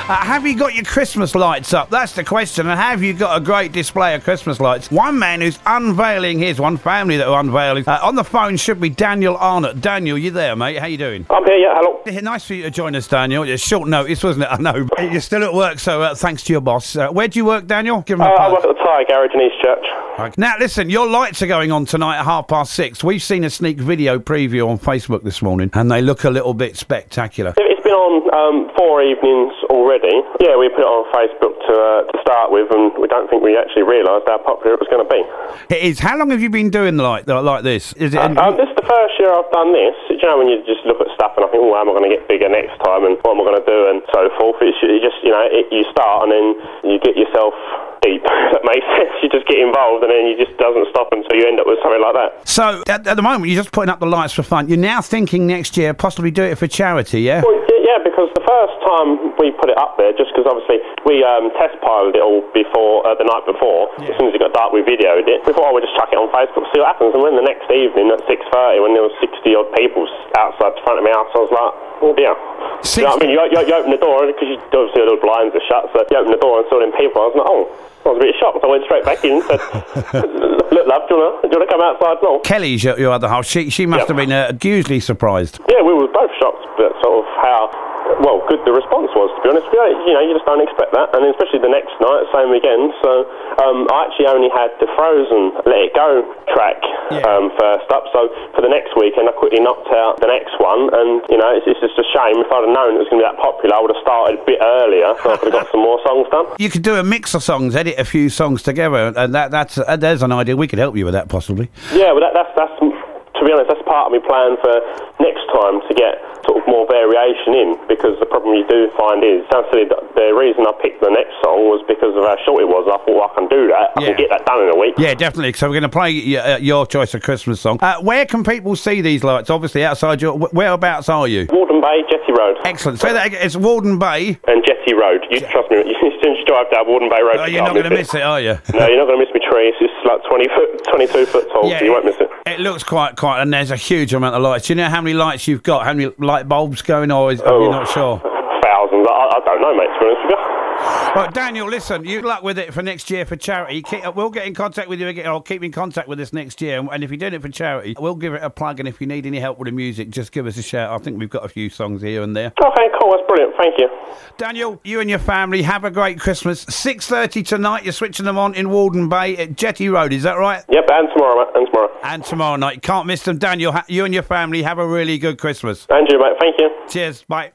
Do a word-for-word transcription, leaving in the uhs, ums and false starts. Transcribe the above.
Uh, have you got your Christmas lights up? That's the question. And have you got a great display of Christmas lights? One man who's unveiling his, one family that are unveiling. Uh, on the phone should be Daniel Arnott. Daniel, you there, mate? How you doing? I'm here, yeah, hello. Yeah, nice for you to join us, Daniel. It's short notice, wasn't it? I know. You're still at work, so uh, thanks to your boss. Uh, where do you work, Daniel? Give him a Uh, I plug. work at the tyre garage in Eastchurch. Okay. Now, listen, your lights are going on tonight at half past six. We've seen a sneak video preview on Facebook this morning, and they look a little bit spectacular. It's been on um, four evenings already. Yeah, we put it on Facebook to, uh, to start with, and we don't think we actually realised how popular it was going to be. It is. How long have you been doing like like this? Is it? Uh, um, this is the first year I've done this. Do you know when you just look at stuff and I think, oh, how am I going to get bigger next time, and what am I going to do, and so forth? It's you just, you know, it, you start and then you get yourself deep. That makes sense. You just get involved and then you just doesn't stop until you end up with something like that. So at, at the moment you're just putting up the lights for fun. You're now thinking next year possibly do it for charity, yeah? Well, yeah, because the first time we put it up there, just because obviously we um, test piloted it all before uh, the night before. Yeah. As soon as it got dark, we videoed it. We thought, oh, we'll just chuck it on Facebook, see what happens. And when the next evening at six thirty, when there was sixty odd people outside the front of my house, I was like, oh dear. You know what I mean? You, you, you open the door because you obviously all the blinds are shut, so you open the door and saw them people. I was like, oh. I was a bit shocked. I went straight back in and said, look, love, do you want to come outside now? Kelly's your, your other half. She she must yep. have been uh, hugely surprised. Yeah, we were both shocked, but sort of how, well, good the response was, to be honest. You know, you just don't expect that. And especially the next night, same again. So um, I actually only had the Frozen Let It Go track yeah. um, first up. So for the next weekend, I quickly knocked out the next one. And, you know, it's, it's just a shame. If I'd have known it was going to be that popular, I would have started a bit earlier, so I could have got some more songs done. You could do a mix of songs, edit a few songs together, and that that's uh, there's an idea. We could help you with that, possibly. Yeah, well, that, that's that's to be honest, that's part of my plan for next time to get sort of more variation in. Because the problem you do find is, sounds silly, the reason I picked the next song was because of how short it was. I thought, well, I can do that. I yeah. can get that done in a week. Yeah, definitely. So we're going to play your, uh, your choice of Christmas song. Uh, where can people see these lights? Obviously, outside your. Whereabouts are you? Warden Bay, Jetty Road. Excellent. Say that again. It's Warden Bay and Jetty Road. You trust me. As soon as you drive down Warden Bay Road, oh, you you're not going to miss it. it, are you? No, you're not going to miss my tree. It's just like twenty foot, twenty-two foot tall, yeah, so you won't miss it. It looks quite, quite, and there's a huge amount of lights. Do you know how many lights you've got? How many light bulbs going, or is, oh, are you not sure? Thousands. I, I don't know, mate, to be honest with you. Well, Daniel, listen, you luck with it for next year for charity. Keep, we'll get in contact with you again, or keep in contact with us next year. And if you're doing it for charity, we'll give it a plug. And if you need any help with the music, just give us a shout. I think we've got a few songs here and there. Okay, cool. That's brilliant. Thank you. Daniel, you and your family have a great Christmas. six thirty tonight, you're switching them on in Warden Bay at Jetty Road. Is that right? Yep, and tomorrow, mate. And tomorrow. And tomorrow night. You can't miss them. Daniel, you and your family have a really good Christmas. And you, mate. Thank you. Cheers. Bye.